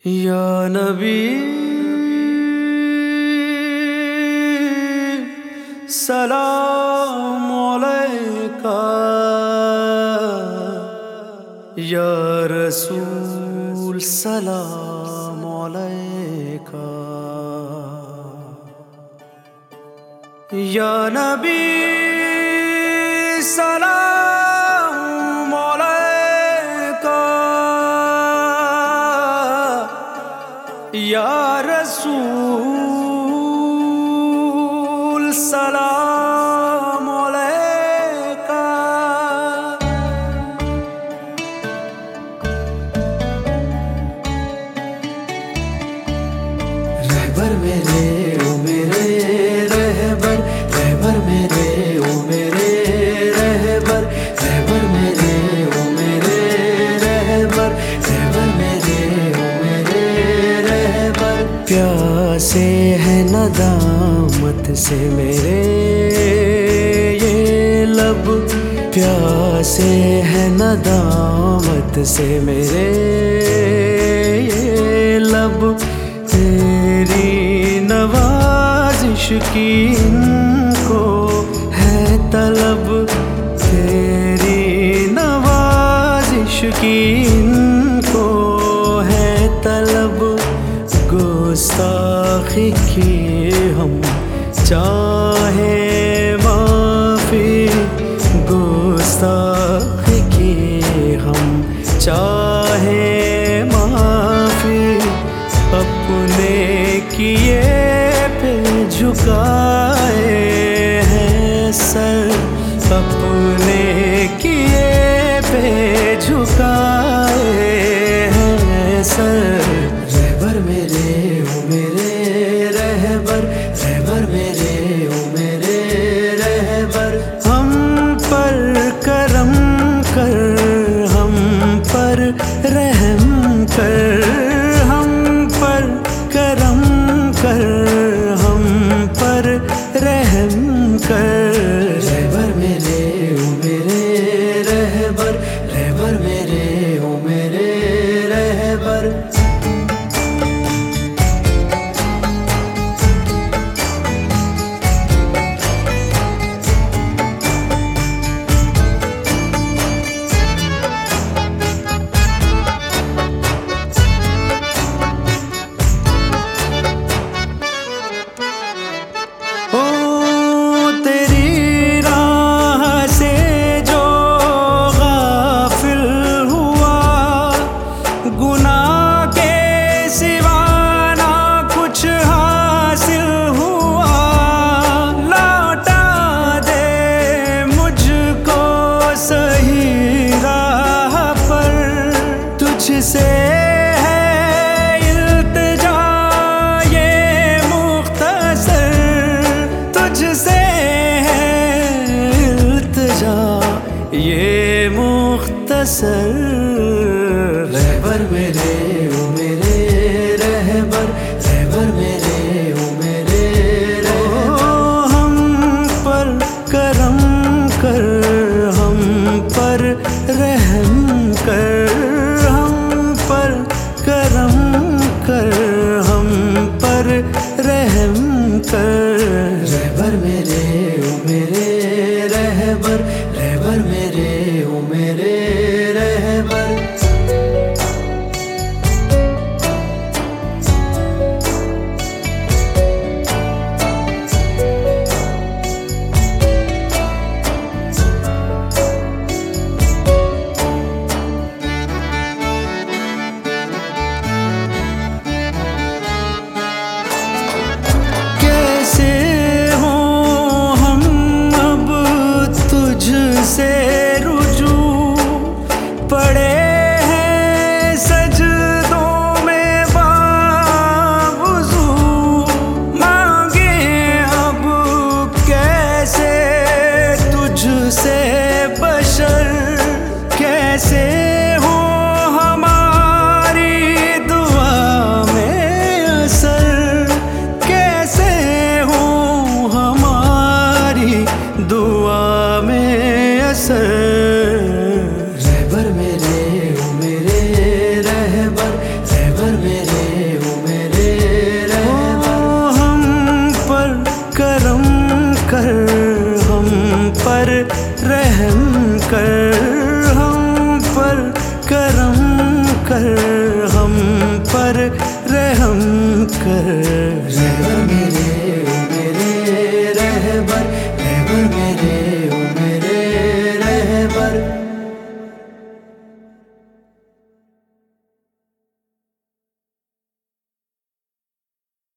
या नबी सलाम अलैका, या रसूल सलाम अलैका, या नबी सलाम अलैका, या रसूल सलाम अलैका। रहबर मेरे ओ मेरे रहबर, रहबर मेरे ओ मेरे रहबर, रहबर मेरे ओ मेरे रहबर, रहबर मेरे ओ मेरे रहबर। प्यासे है नदामत से मेरे ये लब, प्यासे है नदामत से मेरे ये लब। तेरी नवाजिश की इनको है तलब, तेरी नवाजिश की इनको है तलब। गुस्ताखी की हम चाहे माफी, गुस्ताखी की हम चाहे माफी। अपने किए पे झुकाए हैं सर, अपने किए पे झुकाए हैं सर। रहबर मेरे ओ मेरे रहबर, रहबर मेरे ओ मेरे रहबर। हम पर करम कर, हम पर रहम कर, हम पर करम कर, हम पर रहम कर। रहबर मेरे ओ मेरे रहबर, रहबर मेरे ओ मेरे रहबर। तुझसे है इल्तिजा ये मुख्तसर, तुझसे है इल्तिजा ये मुख्तसर। रहबर मेरे ओ मेरे रहबर, रहबर मेरे ओ मेरे रहबर। हम पर करम कर, हम पर रहम कर, करम कर, हम पर रहम कर। रहबर मेरे ओ मेरे रहबर, रहबर मेरे ओ मेरे रहबर। पर रहम कर, हम पर करम कर, हम पर रहम कर। रहबर मेरे ओ मेरे रहबर, रहबर मेरे ओ मेरे रहबर।